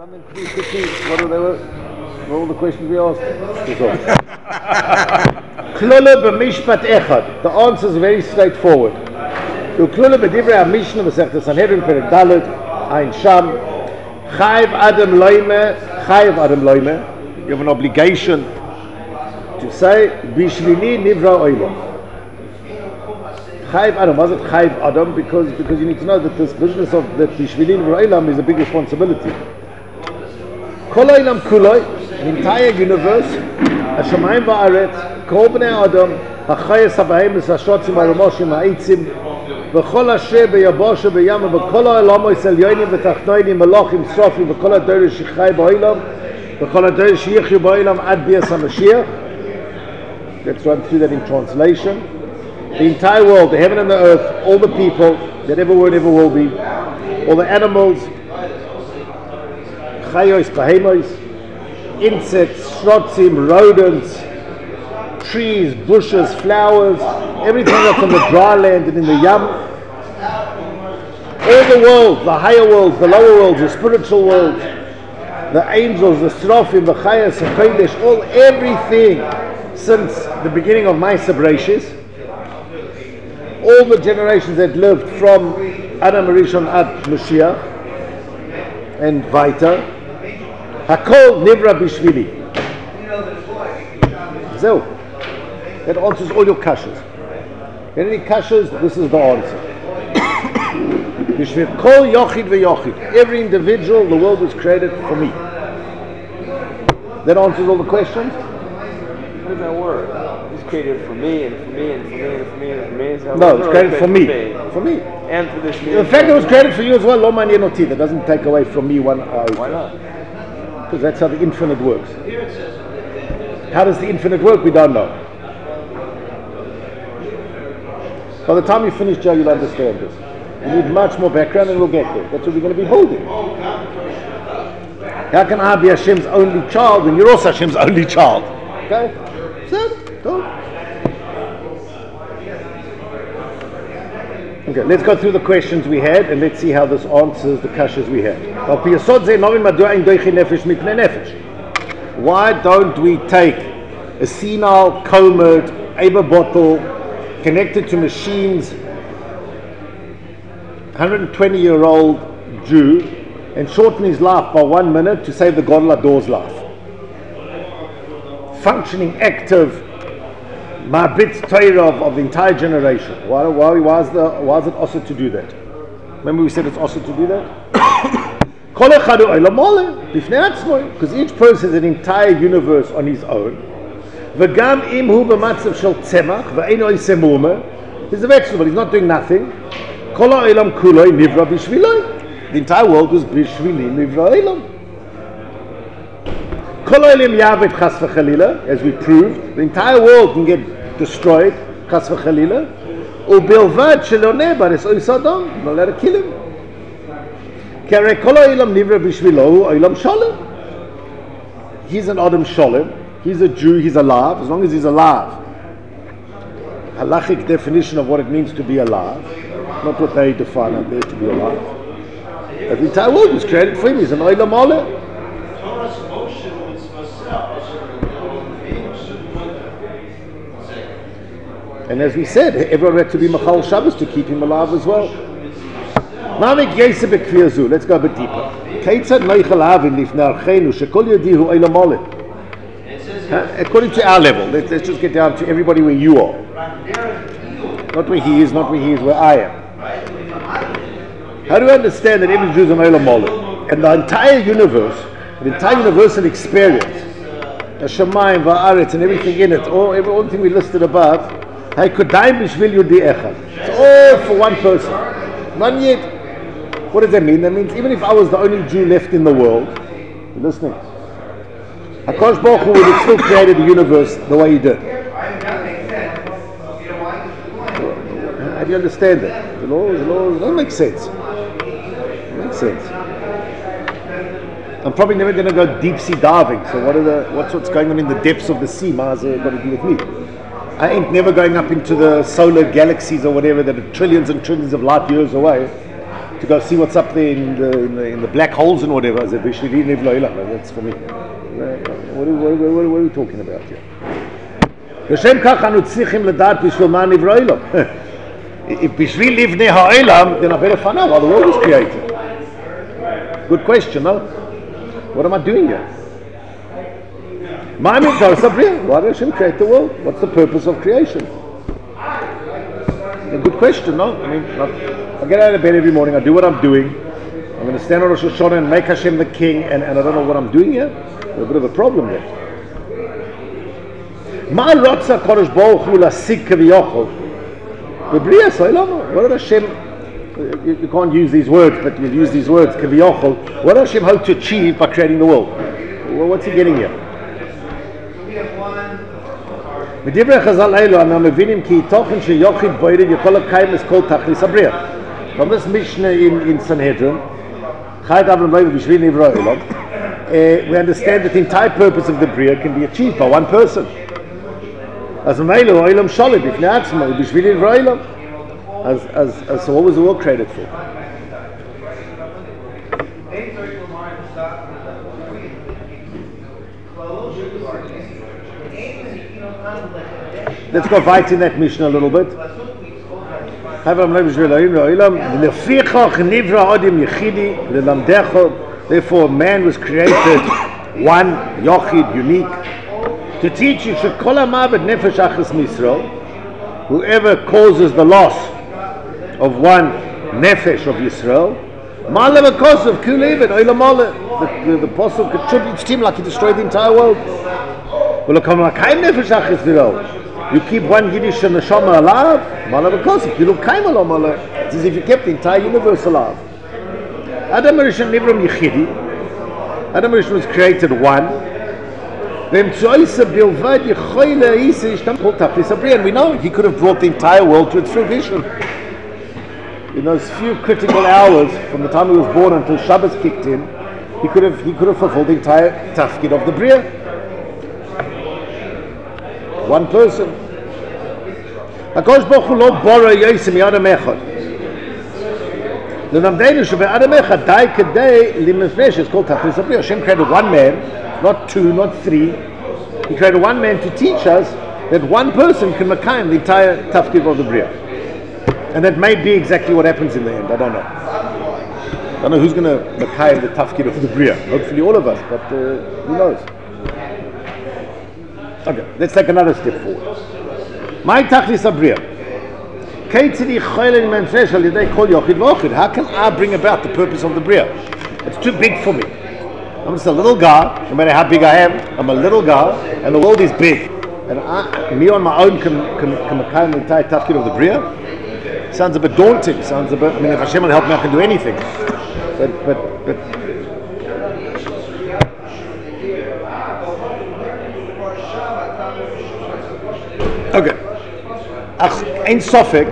Comment through quickly. What were all the questions we asked? Klula b'mishpat echad. The answer is very straightforward. Klula b'divrei HaMishnah v'sechta Sanhedrin perek Daled Ein Sham. Chayiv Adam Loime. You have an obligation to say Bishvili Nivra Olam. Chayiv Adam. Was it Chayiv Adam? Because you need to know that this business of that Bishvili Nivra Olam is a big responsibility. Kol Olam Kuloi, the entire universe, Hashemayim va'aretz, Kol Bnei Adam, HaChayes HaBahemis HaShotzim HaRamoshim HaEitzim, V'chol Asher B'Yabosha B'Yam, V'chol HaOlamos Elyonim V'Tachtoinim Melochim Srofim, V'chol HaDorei Shechai B'Olam, V'chol HaDorei Sheyichyu B'Olam Ad Bias HaMashiach. Let's run through that in translation. The entire world, the heaven and the earth, all the people that ever were and ever will be, all the animals, Chayos, Bahemos, insects, shrotzim, rodents, trees, bushes, flowers, everything that's on the dry land and in the yam. All the world, the higher worlds, the lower worlds, the spiritual worlds, the angels, the srofim, the chayas, the kodesh, all everything since the beginning of Ma'aseh Bereishis, all the generations that lived from Adam Rishon ad Mashiach and Vaita. Hakol Nivra Bishvili. So, that answers all your kashas. Any kashas, this is the answer. Bishvil Kol Yochid veYochid. Every individual, the world was created for me. That answers all the questions? What does that word? It's created for me and for me and for me and for me and for me. So no, it's created for me. For me. And for this me. The fact that it was created for you as well, Lo Ma'nien Oti, that doesn't take away from me one iota. Why not? Because that's how the infinite works. How does the infinite work? We don't know. By the time you finish, Joe, you'll understand this. We need much more background and we'll get there. That's what we're going to be holding. How can I be Hashem's only child when you're also Hashem's only child? Okay? So, go. Okay, let's go through the questions we had and let's see how this answers the kashas we had. Why don't we take a senile, comed, aber bottle, connected to machines, 120-year-old Jew, and shorten his life by 1 minute to save the Gadol Hador's life? Functioning, active, Ma'abitz Torah of the entire generation. Why is it also to do that? Remember we said it's also to do that? Because each person is an entire universe on his own. He's a vegetable, he's not doing nothing. The entire world was Bishvili Nivra Olam. As we proved, the entire world can get destroyed, chas v'chalila, u'bilvad shelo neba, it's oisadam, not allowed to kill him. K'arei kol ha'olam nivra b'shvilo, olam sholem. He's an Adam Sholem, he's a Jew, he's alive, as long as he's alive. Halachic definition of what it means to be alive, not what they define out there to be alive. But the entire world was created for him, he's an olam oleh. And as we said, everyone had to be Machal Shabbos to keep him alive as well. Let's go a bit deeper. According to our level, let's just get down to everybody where you are. Not where he is, where I am. How do we understand that every Jew is an Olam Oleh? And the entire universe, the entire universal experience, the Shemayim, Va'aretz, and everything in it, all thing we listed above, it's all for one person. Not yet. What does that mean? That means even if I was the only Jew left in the world, you're listening, HaKadosh Baruch Hu would have still created the universe the way he did. How do you understand that? The law doesn't make sense. It makes sense. I'm probably never going to go deep sea diving, so what's going on in the depths of the sea? How's it got to do with me? I ain't never going up into the solar galaxies or whatever that are trillions and trillions of light years away. to go see what's up there in the black holes and whatever. I said, "Bishvili nivra olam." That's for me. What are we talking about here? L'shem kach anu tzrichim ledat b'shvil ma nivra olam. If b'shvil livnei ha'olam, then I better find out why the world was created. Good question, no? What am I doing here? Why did Hashem create the world? What's the purpose of creation? A good question, no? I mean, I get out of bed every morning, I do what I'm doing. I'm going to stand on Rosh Hashanah and make Hashem the king, and I don't know what I'm doing here. There's a bit of a problem there. Ma rotza Kodesh Baruch Hu lasig kaviyachol. What did Hashem, you can't use these words, but you use these words, kaviyachol. What did Hashem hope to achieve by creating the world? Well, what's he getting here? מדברי חז"ל אלו אנחנו מבינים כי תוכן שיחיד בוירד יכול לקיים את כל תכלית הבריאה. From this Mishnah in Sanhedrin, we understand that the entire purpose of the Bria can be achieved by one person. As ממילא העולם שולט בפני עצמו, בשביל נברא העולם. So what was the world created for? Let's go right in that Mishnah a little bit. Therefore man was created one, Yochid, unique, to teach you whoever causes the loss of one nefesh of Yisrael, the apostle contributes to him like he destroyed the entire world. You keep one Yiddish neshama alive, you look it's as if you kept the entire universe alive. Adam Rishon Nivram Yechidi. Adam Rishon was created one. And we know he could have brought the entire world to its fruition. In those few critical hours from the time he was born until Shabbos kicked in, he could have fulfilled the entire tafkid of the Bria. One person. HaKadosh Baruch Hu lo bora yosem yadam echad. L'namdeinu shebe'adam echad dai kedei limefresh. It's called Tachlis HaBria. Hashem created one man, not two, not three. He created one man to teach us that one person can makayim the entire tafkid of the Bria. And that may be exactly what happens in the end. I don't know. I don't know who's going to makayim the tafkid of the Bria. Hopefully all of us, but who knows? Okay, let's take another step forward. My tachlis abria. How can I bring about the purpose of the bria? It's too big for me. I'm just a little guy. No matter how big I am, I'm a little guy, and the world is big. And me on my own can make the entire tafkid of the bria. Sounds a bit daunting. Sounds a bit. I mean, if Hashem will help me, I can do anything. But. Okay. Ein Sofek.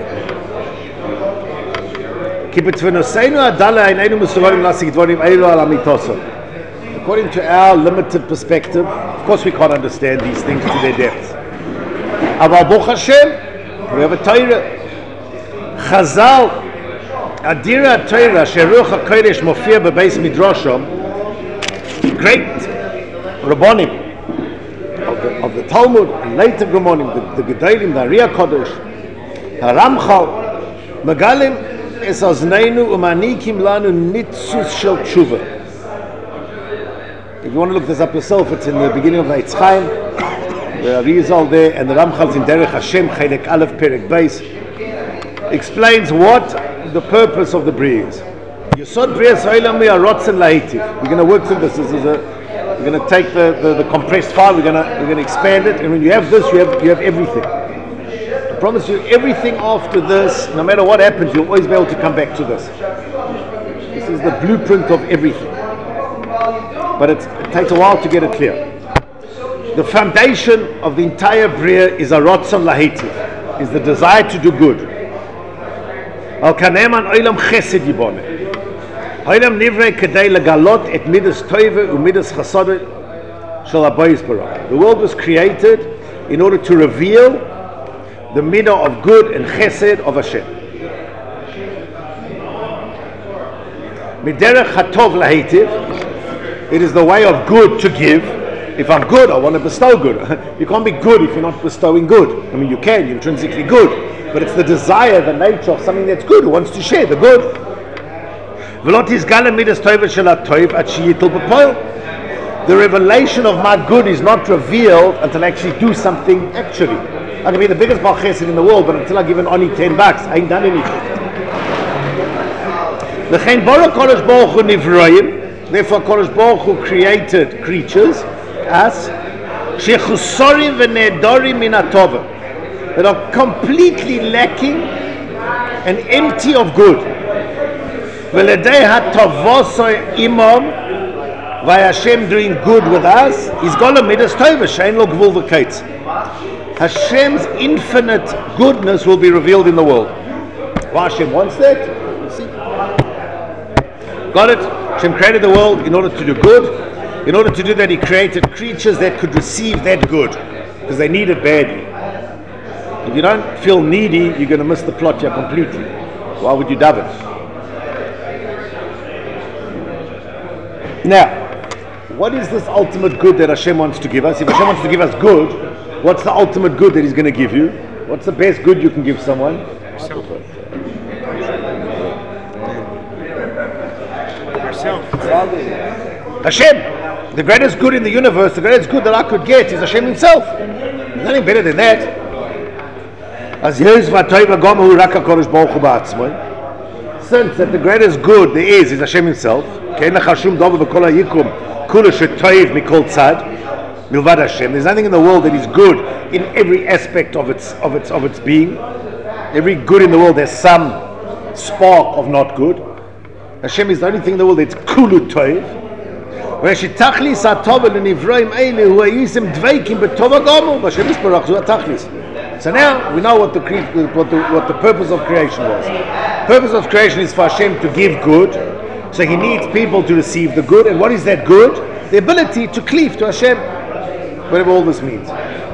According to our limited perspective, of course we can't understand these things to their depth. Aber Baruch Hashem, we have a Torah. Chazal, Adira Torah, Sheruch HaKodesh Mofir Bebeis Midrashim, great Rabbonim of the Talmud, and later Rabbonim, the Gedolim, the Ariya Kodesh, the Ramchal, Megalim es Azneinu Umanikim Lanu Nitzus Shel Tshuva. If you want to look this up yourself, it's in the beginning of the Eitz Chaim. The Ariya is all there, and the Ramchal's in Derech Hashem, Chelek Aleph Perek Beis, explains what the purpose of the Bria is. Yesod Bria So'ilam we are Rotzen Lahitiv. We're going to work through this. We're going to take the compressed file. We're going to expand it, and when you have this, you have everything. I promise you, everything after this, no matter what happens, you'll always be able to come back to this. This is the blueprint of everything. But it takes a while to get it clear. The foundation of the entire Bria is a Rotzen Lahitiv, is the desire to do good. Al kaneman oilam chesed yibone. Oilam nivrei kedei legalot et midas toive u midas chasade shel habayis bara. The world was created in order to reveal the midah of good and chesed of Hashem. Miderech hatov lahitiv. It is the way of good to give. If I'm good, I want to bestow good. You can't be good if you're not bestowing good. I mean, you can, you're intrinsically good. But it's the desire, the nature of something that's good, who wants to share the good. The revelation of my good is not revealed until I actually do something actually. I can be the biggest Baal Chesed in the world, but until I give an Oni $10, I ain't done anything. Therefore, Kodesh Baruch Hu created creatures as shechusorim v'nedorim min hatova, that are completely lacking and empty of good. V'ledei hatovosoi imam, by Hashem doing good with us, is golem midas tova shein lo gvul v'kaitz. Hashem's infinite goodness will be revealed in the world. Why Hashem wants that? You see. Got it? Hashem created the world in order to do good. In order to do that, He created creatures that could receive that good, because they need it badly. If you don't feel needy, you're going to miss the plot here completely. Why would you daven? Now, what is this ultimate good that Hashem wants to give us? If Hashem wants to give us good, what's the ultimate good that He's going to give you? What's the best good you can give someone? Yourself. Hashem, the greatest good in the universe, the greatest good that I could get is Hashem Himself. There's nothing better than that. Since that the greatest good there is Hashem Himself, there's nothing in the world that is good in every aspect of its being. Every good in the world, there's some spark of not good. Hashem is the only thing in the world that's kulu toiv. So now we know what the purpose of creation was. The purpose of creation is for Hashem to give good. So He needs people to receive the good. And what is that good? The ability to cleave to Hashem. Whatever all this means.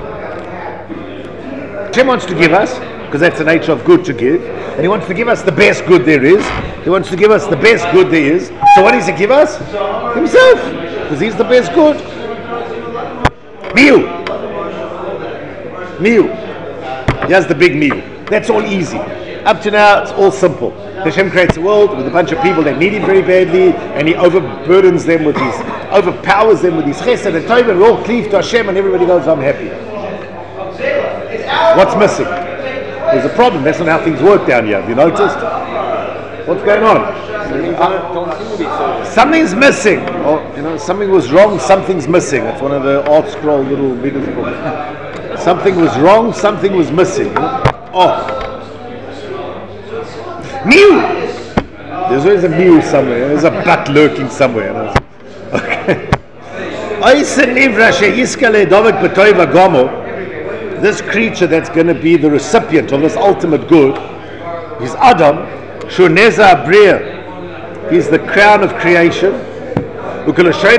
Hashem wants to give us, because that's the nature of good to give. And He wants to give us the best good there is. He wants to give us the best good there is. So what does He give us? Himself. Because He's the best good. Meal. He has the big meal. That's all easy. Up to now, it's all simple. Hashem creates a world with a bunch of people that need Him very badly, and He overpowers them with His chesed and tov, and we all cleave to Hashem, and everybody goes, I'm happy. What's missing? There's a problem. That's not how things work down here. Have you noticed? What's going on? Something's missing. Or, something was wrong, something's missing. That's one of the art scroll little videos books. Something was wrong, something was missing. Mew! There's always a mew somewhere. There's a butt lurking somewhere. Okay. This creature that's going to be the recipient of this ultimate good is Adam, Shuneza Bria. He's the crown of creation. In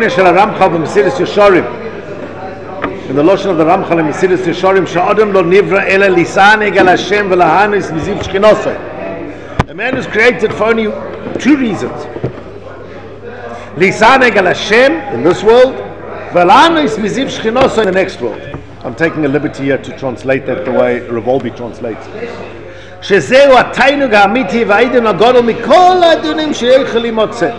the Lashon of the Ramchal in Mesidus Yesharim, Sha'adam lo nivra ela lisaneg el Hashem v'lahanis miziv shchinosai. A man is created for only two reasons. Lisaneg el Hashem in this world, v'lahanis miziv shchinosai in the next world. I'm taking a liberty here to translate that the way Revolbi translates. Shezeu atainug ha'amiti v'aidin ha'gadol mikol ha'adunim she'eichel imotzeh.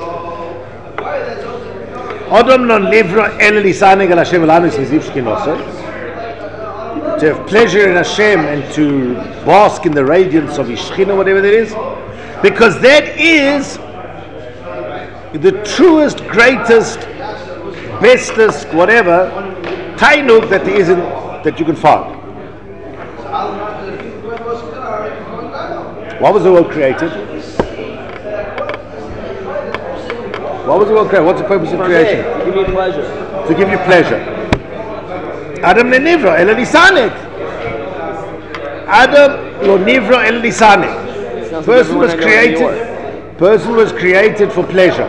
Adam non livra el lisaneg el Hashem v'lahanis miziv shchinosai. To have pleasure in Hashem and to bask in the radiance of His Shekhinah, whatever that is, because that is the truest, greatest, bestest, whatever tainug that there is that you can find. Why was the world created? Why was the world created? What's the purpose of creation? To give me pleasure. To give you pleasure. Adam lo nivra ela lisaneg. Adam lo nivra ela lisaneg. Person was created for pleasure.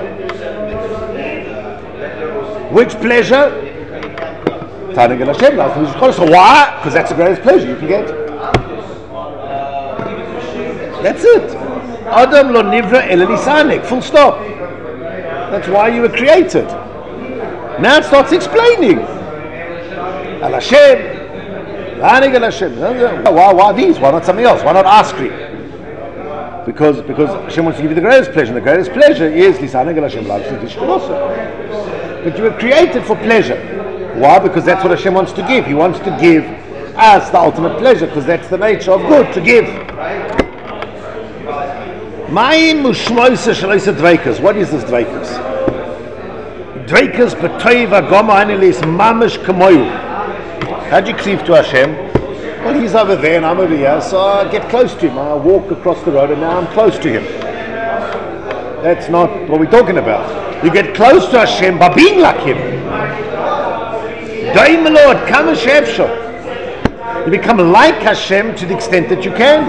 Which pleasure? Taneg el Hashem. So why? Because that's the greatest pleasure you can get. That's it. Adam lo nivra ela lisaneg. Full stop. That's why you were created. Now it starts explaining. Al Hashem, Hanig Al Hashem. Why these? Why not something else? Why not ice cream? Because Hashem wants to give you the greatest pleasure. And the greatest pleasure is Lisanig Al Hashem. But you were created for pleasure. Why? Because that's what Hashem wants to give. He wants to give us the ultimate pleasure, because that's the nature of good, to give. What is this dveikus? Dveikus b'toiva goma anilis mamish kamoyu. How do you cleave to Hashem? Well, he's over there and I'm over here, so I get close to him. I walk across the road and now I'm close to him. That's not what we're talking about. You get close to Hashem by being like him. Daim Lord, kama she'efshar. You become like Hashem to the extent that you can.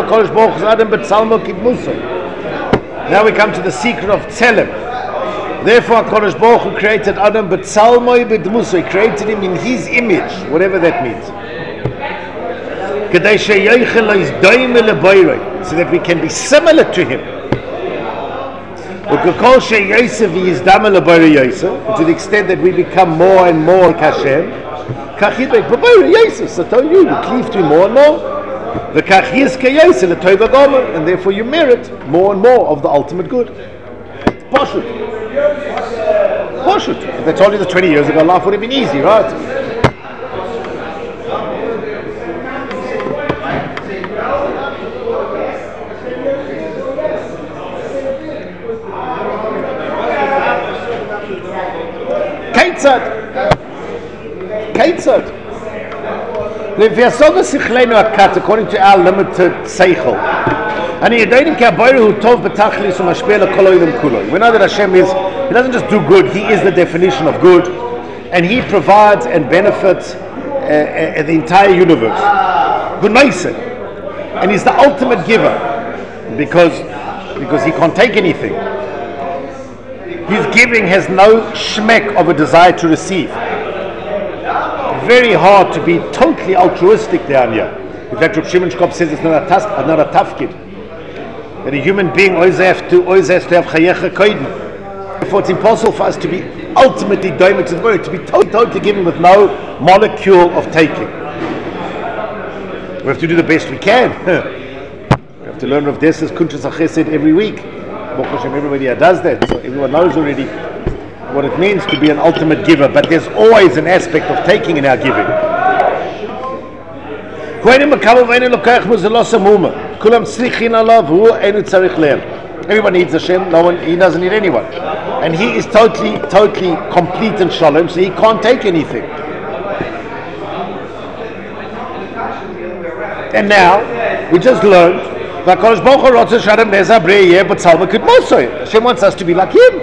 Now we come to the secret of Tzelem. Therefore, HaKadosh Baruch Hu created Adam b'tzalmoi b'dmusoi. He created him in his image, whatever that means. So that we can be similar to him. To the extent that we become more and more like Hashem. So I tell you, you cleave to him more and more. And therefore you merit more and more of the ultimate good. Pashut. If I told you this 20 years ago, life would have been easy, right? Keitzad. According to our limited seichel. We know that Hashem He doesn't just do good, He is the definition of good, and He provides and benefits the entire universe. And He's the ultimate giver, because He can't take anything. His giving has no schmeck of a desire to receive. Very hard to be totally altruistic down here. In fact, Reb Shimon Shkop says it's not a tafkid. That a human being always has to have chayecha koiden. Therefore, it's impossible for us to be ultimately doimah to the word, to be totally giving with no molecule of taking. We have to do the best we can. We have to learn Rav Dessler's Kuntres HaChesed every week. Everybody does that, so everyone knows already what it means to be an ultimate giver, but there's always an aspect of taking in our giving. Everyone needs Hashem, he doesn't need anyone. And he is totally complete and shalom, so he can't take anything. And now, we just learned Hashem wants us to be like him.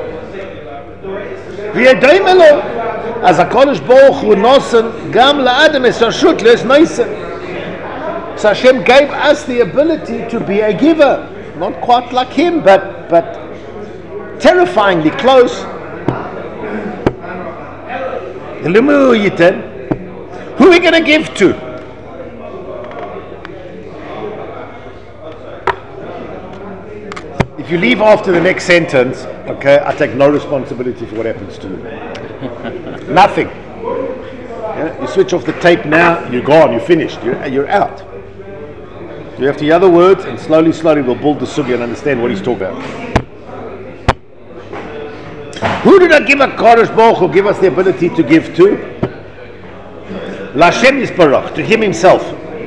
As HaKadosh Baruch Hu nosen gam la'adam es rashut le's noisen. So Hashem gave us the ability to be a giver, not quite like him, but terrifyingly close. Who are we going to give to? If you leave after the next sentence, okay, I take no responsibility for what happens to you. Nothing. Yeah? You switch off the tape now, you're gone, you're finished, you're out. You have to hear the words, and slowly we'll build the sugya and understand what he's talking about. Who did I give HaKadosh Baruch Hu give us the ability to give to? L'Hashem Yisbarach, to him himself.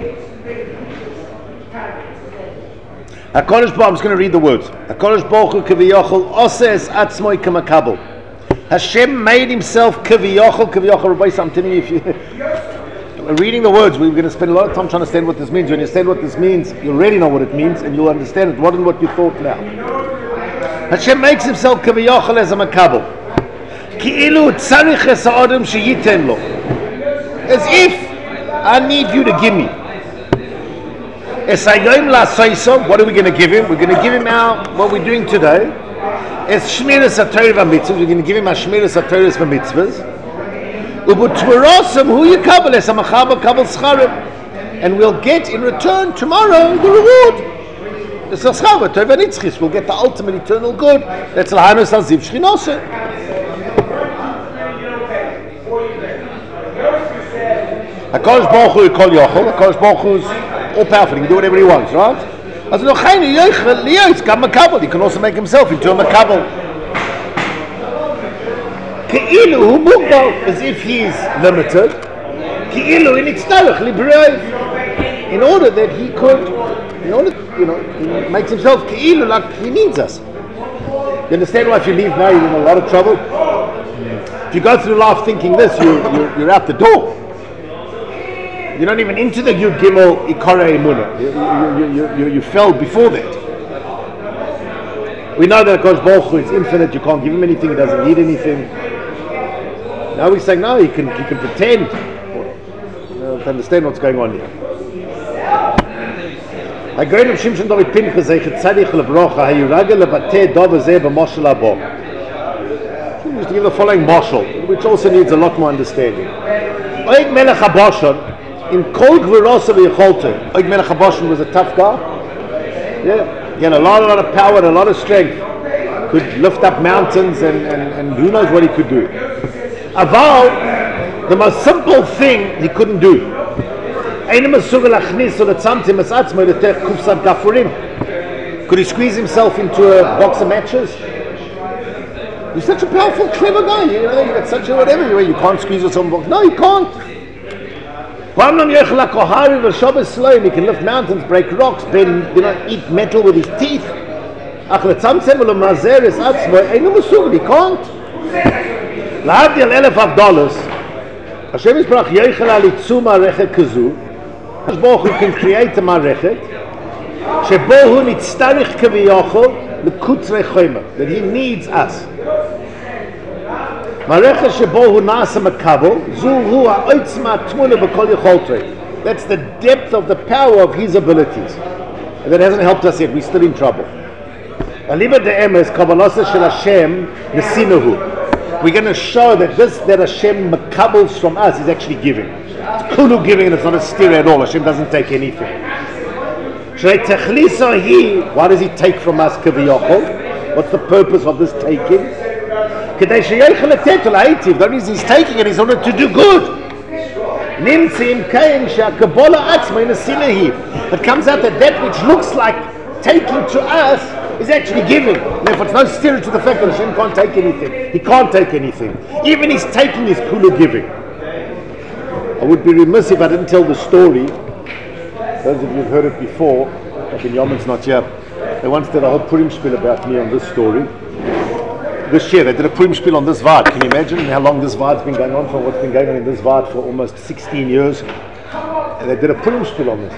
HaKadosh Baruch Hu, I'm just going to read the words. HaKadosh Baruch Hu kaviyachol oses atzmoi kamakabel. Hashem made himself kaviyachol. Rabbi, I'm telling you, if you reading the words, we're going to spend a lot of time trying to understand what this means. When you understand what this means, you already know what it means, and you'll understand it more than what you thought now. Hashem makes himself kaviyachol as a makabel. Ki'ilu tzarich es ha'adam sheyiten lo. As if I need you to give me. What are we going to give him? We're going to give him what we're doing today. It's Shmiras HaTorah v'mitzvahs. We're going to give him a Shmiras HaTorah v'mitzvahs. And we'll get in return tomorrow the reward. The Saschava, Tova Nitzchis, will get the ultimate eternal good. That's L'Hanus Aziv Shchinose. HaKadosh Baruch Hu Kol Yochel, HaKadosh Baruch Hu is all powerful, he can do whatever he wants, right? As no Chaynu Yochel Liyos Gam Makabel, he can also make himself into a Makabel. Ke'ilu Hu Mugbal, as if he is limited. Ke'ilu Initztarech Librei, in order that he could, in order, he makes himself Ke'ilu like he needs us. You understand why if you leave now you're in a lot of trouble? If you go through life thinking this, you're out the door. You're not even into the Yud Gimel Ikara Emunah. You fell before that. We know that Kosh Baruch Hu is infinite. You can't give him anything. He doesn't need anything. Now we're saying no. He can pretend. To understand what's going on here. I agree with Shimshon David Pinchas. I tzadich lebrocha. Hayuragel lebateh dov zeh b'moshel habo. He used to give the following moshel, which also needs a lot more understanding. Oig Melech HaBashan. In Kol Gvurosa V'Yecholtei, Og Melech HaBashan was a tough guy. Yeah, he had a lot of power and a lot of strength. Could lift up mountains and who knows what he could do. Aval, the most simple thing he couldn't do. Could he squeeze himself into a box of matches? He's such a powerful, clever guy. You got such a whatever. You can't squeeze yourself in a box. No, you can't. He can lift mountains, break rocks, bend, eat metal with his teeth. He can't. Hashem Yisbarach Yeichel Alitzu Marechet Kazu. Hashem Baruch Hu can create a Marechet Shebo Hu Nitztarich Kaviyachol L'Kutzrei Choyma, that he needs us. Marechet Shebo Hu Nasa Makabel Zu Hu HaOitzma Tmuna B'Kol Yecholtrei. That's the depth of the power of his abilities. And that hasn't helped us yet. We're still in trouble. Aliba De'emes Kabbalasa Shel Hashem Nesinahu. We're going to show that that Hashem makabels from us is actually giving. It's kulu giving, and it's not a steer at all. Hashem doesn't take anything. Why does he take from us kaviyachol? What's the purpose of this taking? The only reason he's taking it is in order to do good. It comes out that which looks like taking to us is actually giving. Therefore, it's no steer to the fact that Hashem can't take anything. He can't take anything. Even his taking is kulu giving. I would be remiss if I didn't tell the story. Those of you who've heard it before, like in Yomen's not here, they once did a whole Purim spiel about me on this story. This year, they did a Purim spiel on this Vard. Can you imagine how long this Vard's been going on for? What's been going on in this Vard for almost 16 years? And they did a Purim spiel on this.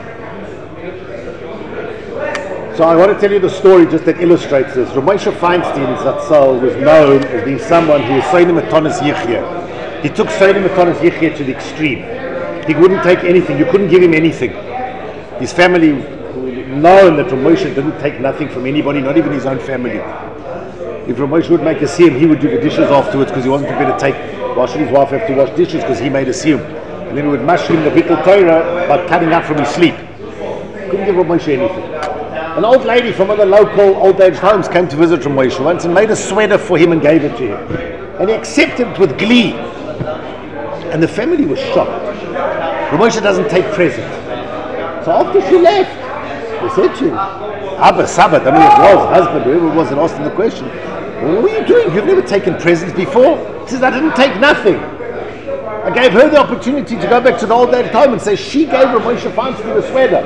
So I want to tell you the story just that illustrates this. Rav Moshe Feinstein Zatzal was known as being someone who was Soinim Matonis Yichya. He took Soinim Matonis Yichya to the extreme. He wouldn't take anything. You couldn't give him anything. His family known that Rav Moshe didn't take nothing from anybody, not even his own family. If Rav Moshe would make a siyum, he would do the dishes afterwards because he wasn't prepared to take. Why should his wife have to wash dishes because he made a siyum? And then he would mushroom the Bittul Torah by cutting out from his sleep. Couldn't give Rav Moshe anything. An old lady from one of the local old-age homes came to visit Rav Moshe once and made a sweater for him and gave it to him. And he accepted it with glee. And the family was shocked. Rav Moshe doesn't take presents. So after she left, they said to him, Abba, Sabbath, I mean it was, husband, whoever it was that asked him the question, what are you doing? You've never taken presents before? He says, I didn't take nothing. I gave her the opportunity to go back to the old-age home and say she gave Rav Moshe Feinstein a sweater.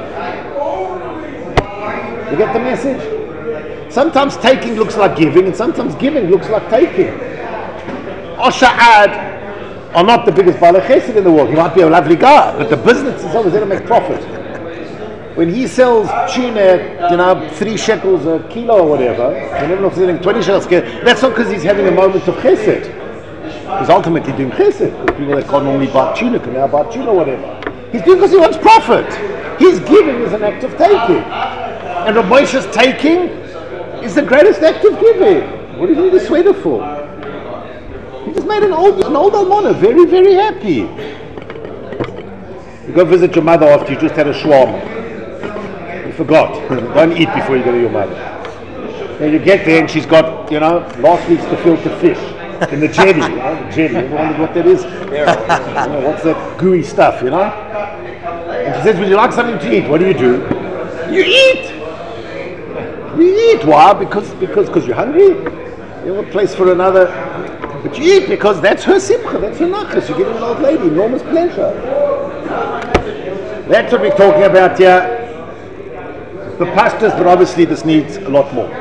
You get the message? Sometimes taking looks like giving, and sometimes giving looks like taking. Osher Ad are not the biggest Baalei Chesed in the world. He might be a lovely guy, but the business is always there to make profit. When he sells tuna, 3 shekels a kilo or whatever, and everyone's selling 20 shekels a kilo, that's not because he's having a moment of chesed. He's ultimately doing chesed. Because people that can't normally buy tuna can now buy tuna or whatever. He's doing because he wants profit. His giving is an act of taking. And Rav Moshe's taking is the greatest act of giving. What do you need a sweater for? He just made an old almana very, very happy. You go visit your mother after you just had a shawarma. forgot. Don't eat before you go to your mother. Then you get there and she's got, last week's gefilte fish in the jelly. The jelly. Ever wondered what that is? What's that gooey stuff, And she says, would you like something to eat? What do? You eat! You eat. Why? Because you're hungry. You have a place for another. But you eat because that's her simcha, that's her nachas. You're giving an old lady enormous pleasure. That's what we're talking about here. The pastors, but obviously this needs a lot more.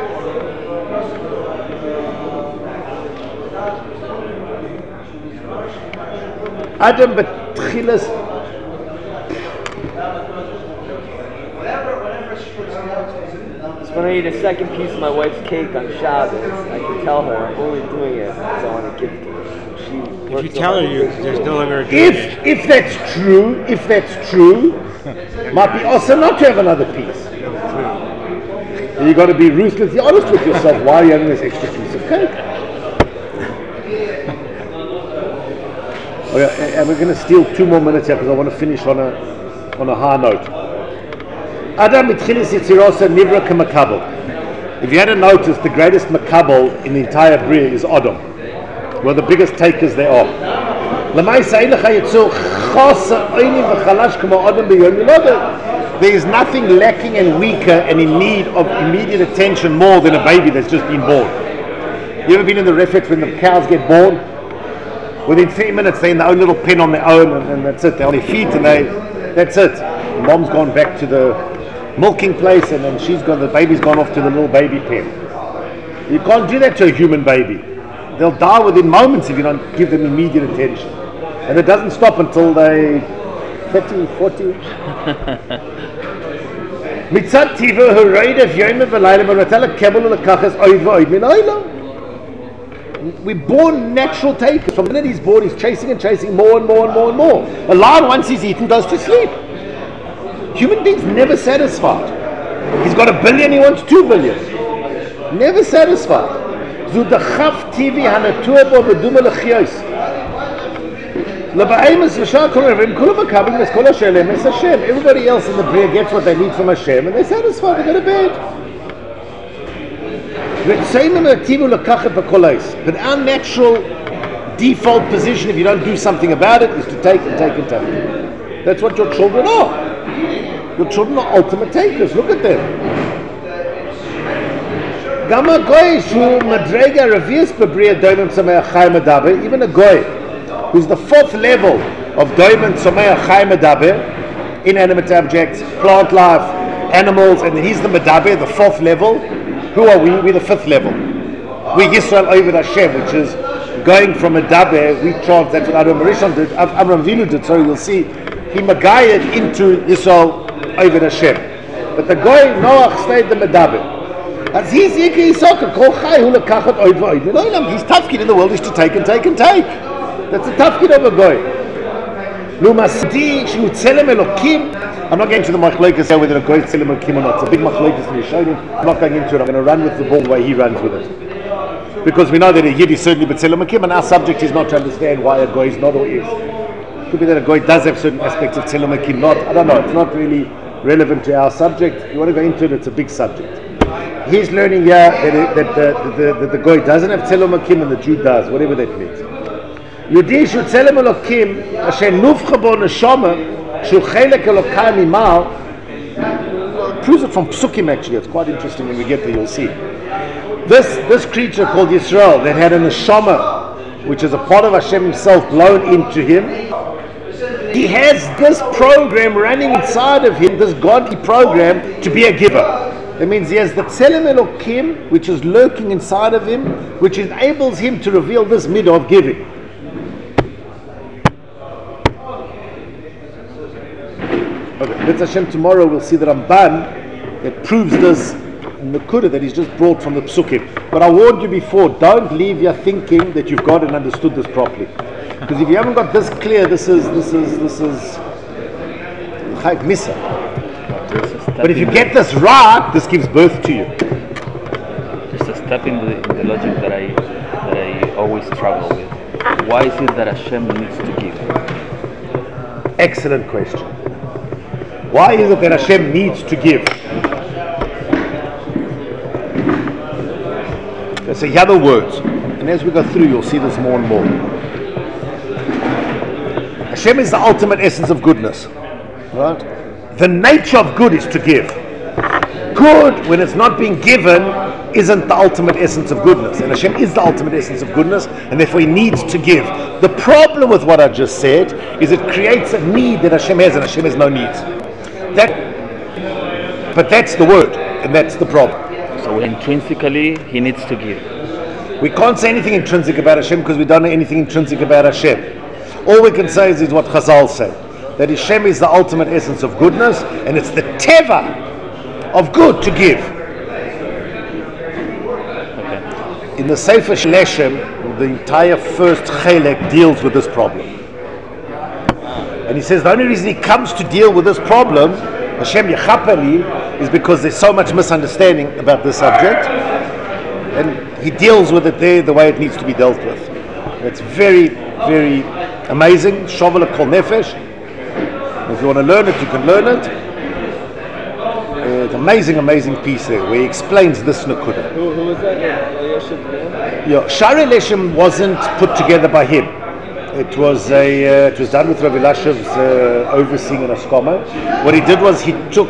Adam betchilas. When I eat a second piece of my wife's cake on Shabbos, I can tell her I'm only doing it because I want to give it to her. If you tell her there's no longer if that's true, might be awesome not to have another piece. You've got to be ruthlessly honest with yourself. Why are you having this extra piece of cake? Okay, and we're going to steal 2 more minutes here because I want to finish on a high note. Adam mitchilis yitzirosa nivra kemakabel. If you hadn't noticed, the greatest makabel in the entire Bria is Adam. Well, the biggest takers there are. There is nothing lacking and weaker and in need of immediate attention more than a baby that's just been born. You ever been in the refit when the cows get born? Within 3 minutes they're in their own little pen on their own and that's it. They're on their feet and that's it. Mom's gone back to the milking place and then the baby's gone off to the little baby pen. You can't do that to a human baby. They'll die within moments if you don't give them immediate attention. And it doesn't stop until they 30, 40. Mitzat tiva hurayda v'yoyme v'layla v'ratala kebul l'kachas oid v'oid min oyla. We're born natural takers. From the minute he's born, he's chasing and chasing more and more and more and more. A lion, once he's eaten, goes to sleep. Human beings never satisfied. He's got 1 billion, he wants 2 billion. Never satisfied. Zudachaf TV hanatur bo beduma lechiyos. Everybody else in the Bria gets what they need from Hashem and they're satisfied, they go to bed. But our natural default position, if you don't do something about it, is to take and take and take. That's what your children are. Your children are ultimate takers. Look at them. Even a goy who's the 4th level of Doimen Tzomei Chai Medaber, inanimate objects, plant life, animals, and he's the Medaber, the 4th level. Who are we? We're the 5th level. We're Yisrael Oved Hashem, which is going from Medaber, we chant, that's what Avraham Rishon did, Avraham Avinu did, so you'll see, he magayed into Yisrael Oved Hashem. But the guy, Noach, stayed the Medaber. As he's Yiki Yisokah, Kol Chai Hu Lekachat Oid V'Oid V'Olam. His tafkid in the world is to take and take and take. That's the tafkid of a goy. I'm not getting to the machlokes here whether a goy is tzelem elokim or not. It's a big machlokes in Yishonim. I'm not going into it. I'm going to run with the ball the way he runs with it. Because we know that a yid is certainly b'tzelem elokim, and our subject is not to understand why a goy is not or is. It could be that a goy does have certain aspects of tzelem elokim, not. I don't know. It's not really relevant to our subject. If you want to go into it, it's a big subject. He's learning here that the goy doesn't have tzelem elokim and the Jew does, whatever that means. Yudi shu tzelem elokim asher nufcha bo neshama shu chelek elokay mimar proves it from Psukim actually. It's quite interesting when we get there, you'll see. This creature called Yisrael that had a neshama, which is a part of Hashem himself blown into him, he has this program running inside of him, this godly program to be a giver. That means he has the Tzelem Elokim, which is lurking inside of him, which enables him to reveal this midah of giving. Okay, B'ez Hashem, tomorrow we'll see the Ramban that proves this Nakuda that he's just brought from the Psukim. But I warned you before, don't leave here thinking that you've got and understood this properly. Because if you haven't got this clear, this is Chayk Misa. But if you get this right, this gives birth to you. Just a step in the logic that I always struggle with. Why is it that Hashem needs to give? Excellent question. Why is it that Hashem needs to give? So here are the words. And as we go through, you'll see this more and more. Hashem is the ultimate essence of goodness. Right? The nature of good is to give. Good, when it's not being given, isn't the ultimate essence of goodness. And Hashem is the ultimate essence of goodness, and therefore He needs to give. The problem with what I just said is it creates a need that Hashem has, and Hashem has no needs. But that's the word, and that's the problem. So intrinsically, He needs to give. We can't say anything intrinsic about Hashem because we don't know anything intrinsic about Hashem. All we can say is what Chazal say, that Hashem is the ultimate essence of goodness, and it's the teva of good to give. Okay. In the Sefer Leshem, the entire first chelek deals with this problem. And he says the only reason he comes to deal with this problem, Hashem Yechapeli, is because there's so much misunderstanding about this subject. And he deals with it there the way it needs to be dealt with. It's very, very amazing. Shovel Kol Nefesh. If you want to learn it, you can learn it. It's an amazing, amazing piece there where he explains this Nakuda. Who was that? Yeah, Shari Leshem wasn't put together by him. It was done with Rabbi Lashev's overseeing and Askama. What he did was he took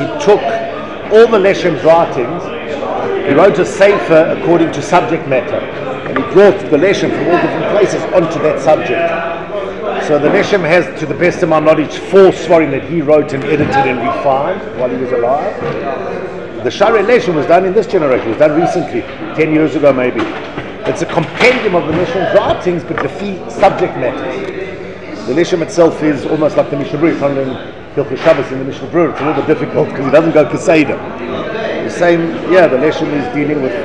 all the Leshem's writings. He wrote a sefer according to subject matter, and he brought the Leshem from all different places onto that subject. So the Leshem has, to the best of my knowledge, 4 Svarim that he wrote and edited and refined while he was alive. The Shari Leshem was done in this generation. It was done recently, 10 years ago maybe. It's a compendium of the Leshem's writings, but the subject matters. The Leshem itself is almost like the Mishnah Berurah. If I'm learning Hilchos Shabbos in the Mishnah Berurah, it's a little bit difficult because he doesn't go Keseda. The same, the Leshem is dealing with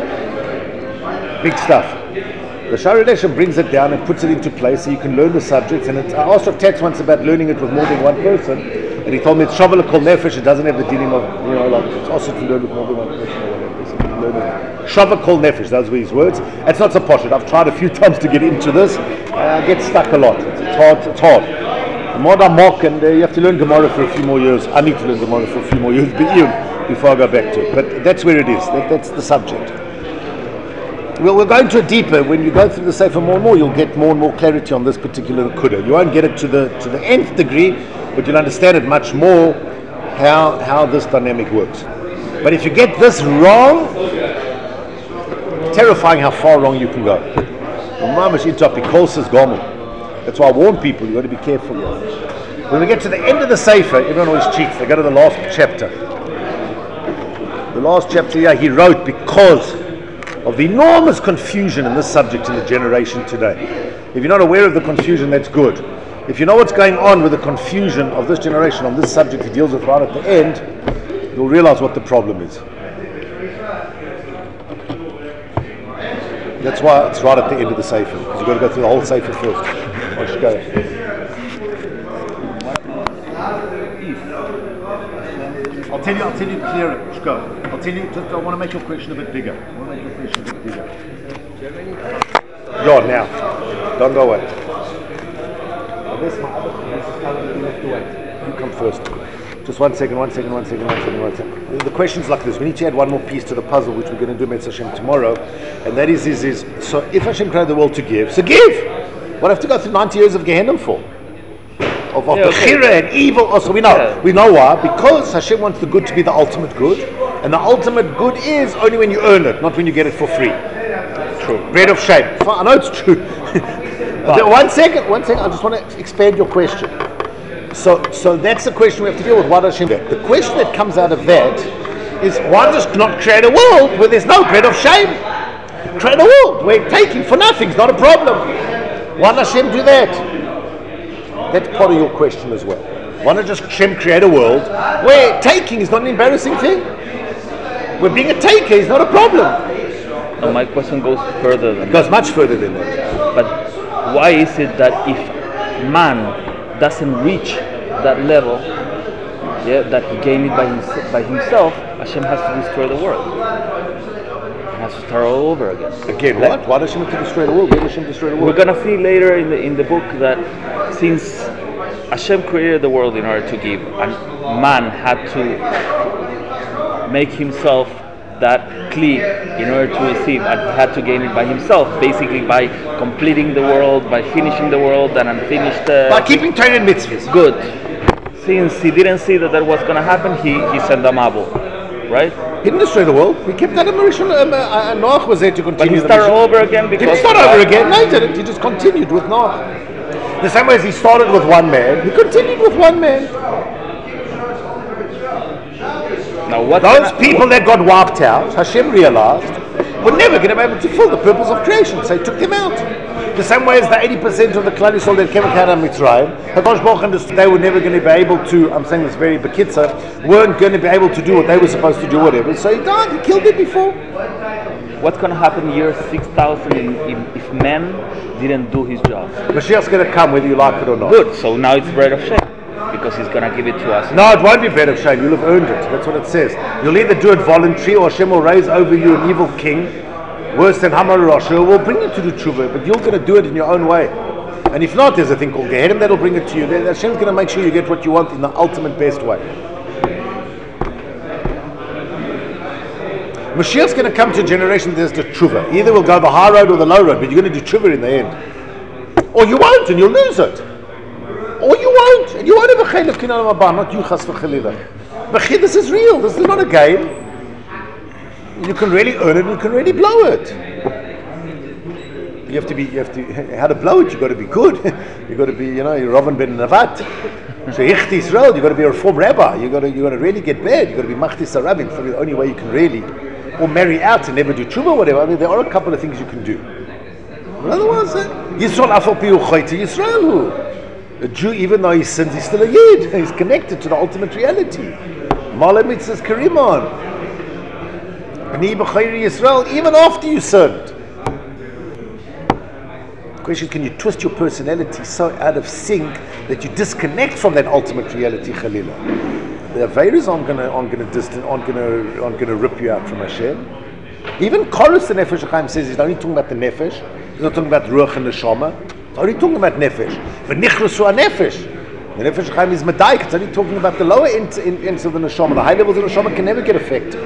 big stuff. The Shari Leshem brings it down and puts it into place so you can learn the subjects. And I asked Rav Tetz once about learning it with more than one person, and he told me it's Shovel Kol Nefesh. It doesn't have the dealing of, like it's also to learn with more than one person or whatever. So you can learn it. Shovel Kol Nefesh, those were his words. It's not so posh. I've tried a few times to get into this. I get stuck a lot. It's hard. More than mock, and you have to learn Gemara for a few more years. I need to learn Gemara for a few more years, before I go back to it. But that's where it is. That's the subject. Well, we're going to it deeper. When you go through the Sefer more and more, you'll get more and more clarity on this particular Nakuda. You won't get it to the nth degree, but you'll understand it much more how this dynamic works. But if you get this wrong, terrifying how far wrong you can go. That's why I warn people, you've got to be careful. When we get to the end of the Sefer, everyone always cheats. They go to the last chapter. The last chapter, he wrote because of the enormous confusion in this subject in the generation today. If you're not aware of the confusion, that's good. If you know what's going on with the confusion of this generation on this subject he deals with right at the end, you'll realize what the problem is. That's why it's right at the end of the Sefer, because you've got to go through the whole Sefer first. I should go. I'll tell you clearer. Just go. I'll tell you, I want to make your question a bit bigger. Now. Don't go away. This my other place is currently left away. You come first. Just one second. The question's like this. We need to add one more piece to the puzzle, which we're going to do Metz Hashem tomorrow. And that is so if Hashem created the world to give, so give! What do I have to go through 90 years of Gehenna for? Of Bechira and evil. Also, we know why. Because Hashem wants the good to be the ultimate good, and the ultimate good is only when you earn it, not when you get it for free. True. Bread of shame. I know it's true. One second. I just want to expand your question. So that's the question we have to deal with. Why does Hashem do that? The question that comes out of that is, why just not create a world where there's no bread of shame? Create a world where taking for nothing is not a problem. Why does Hashem do that? That's part of your question as well. Why not just Hashem create a world where taking is not an embarrassing thing? Where being a taker is not a problem. No, my question goes further than that. It goes much further than that. But why is it that if man doesn't reach that level, that he gained it by himself, Hashem has to destroy the world? He has to start all over again. Again, what? Why does Hashem have to destroy the world? Why does Hashem destroy the world? We're going to see later in the book that since Hashem created the world in order to give, and man had to make himself that kli in order to receive, and he had to gain it by himself, basically by completing the world, by finishing the world and unfinished. By keeping Torah and mitzvahs. Good. Since he didn't see that that was going to happen, he sent a Mabul, right? He didn't destroy the world. He kept Adam Rishon. Noach was there to continue. But he started over again because. He didn't start over again. No, he didn't. He just continued with Noach. The same way as he started with one man, he continued with one man. Now what? Those people that got wiped out, Hashem realized, were never going to be able to fulfill the purpose of creation, so he took them out. The same way as the 80% of the Klal Yisrael that came out of Mitzrayim, Hakadosh Baruch Hu understood they were never going to be able to, I'm saying this very bekitza, weren't going to be able to do what they were supposed to do, whatever. So he died, he killed them before. What's going to happen year 6,000 if man didn't do his job? Mashiach's going to come whether you like it or not. Good, so now it's bread of shame, because he's going to give it to us. No, it won't be bread of shame, you'll have earned it. That's what it says. You'll either do it voluntary or Hashem will raise over you an evil king, worse than Hamar Rasha, will bring you to do tshuva, but you're going to do it in your own way. And if not, there's a thing called Gehenim that'll bring it to you. Hashem's going to make sure you get what you want in the ultimate best way. Mashiach's going to come to a generation that there's the tshuva. Either we'll go the high road or the low road, but you're going to do tshuva in the end. Or you won't and you'll lose it. Or you won't, and you won't have a chayil of kinyan mabah, not you chas v'chalilah. But this is real, this is not a game. You can really earn it, you can really blow it. How to blow it, you've got to be good. You've got to be, you're Ravon ben Navat. So Yichti Israel, you've got to be a reform rabbi. You've got to really get bad. You've got to be Machtis Arabim. It's the only way you can really, or marry out and never do tshuva or whatever. I mean, there are a couple of things you can do. But otherwise, Yisrael afal pi u'choyti Yisrael hu. A Jew, even though he sins, he's still a Yid. He's connected to the ultimate reality. Ma'aleh mitzvahs karimon. B'ni b'chayri Yisrael, even after you sinned. The question is, can you twist your personality so out of sync that you disconnect from that ultimate reality, Khalila? The Averas aren't going to rip you out from Hashem. Even Korus the Nefesh HaChaim says he's only talking about the Nefesh. He's not talking about Ruach and Neshama. He's only talking about Nefesh. V'nichrasu HaNefesh. The Nefesh HaChaim is Medaik. It's only talking about the lower ends of the Neshama. The high levels of Neshama can never get affected.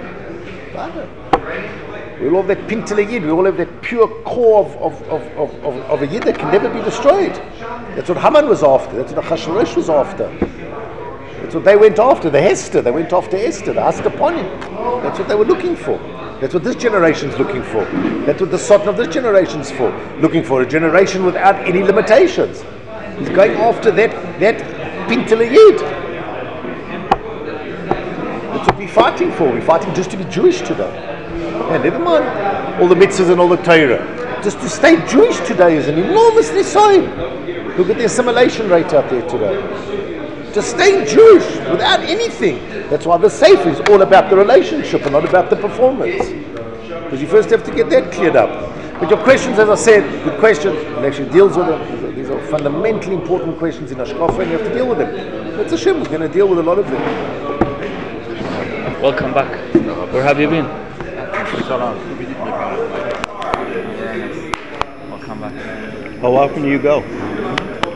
We all have that pintele Yid. We all have that pure core of a Yid that can never be destroyed. That's what Haman was after. That's what Achashverosh was after. That's what they went after. The Hester. They went after Esther. The Hastaponim. That's what they were looking for. That's what this generation's looking for. That's what the Satan of this generation's for. Looking for a generation without any limitations. He's going after that pintele Yid. That's what we're fighting for. We're fighting just to be Jewish today. Yeah, never mind all the mitzvahs and all the Torah. Just to stay Jewish today is an enormous nisayon. Look at the assimilation rate out there today. Just staying Jewish without anything. That's why the Sefer is all about the relationship and not about the performance. Because you first have to get that cleared up. But your questions, as I said, good questions. It actually deals with them. These are fundamentally important questions in Hashkafa, and you have to deal with them. That's Hashem. We're going to deal with a lot of them. Welcome back. Where have you been? Welcome back. How often do you go?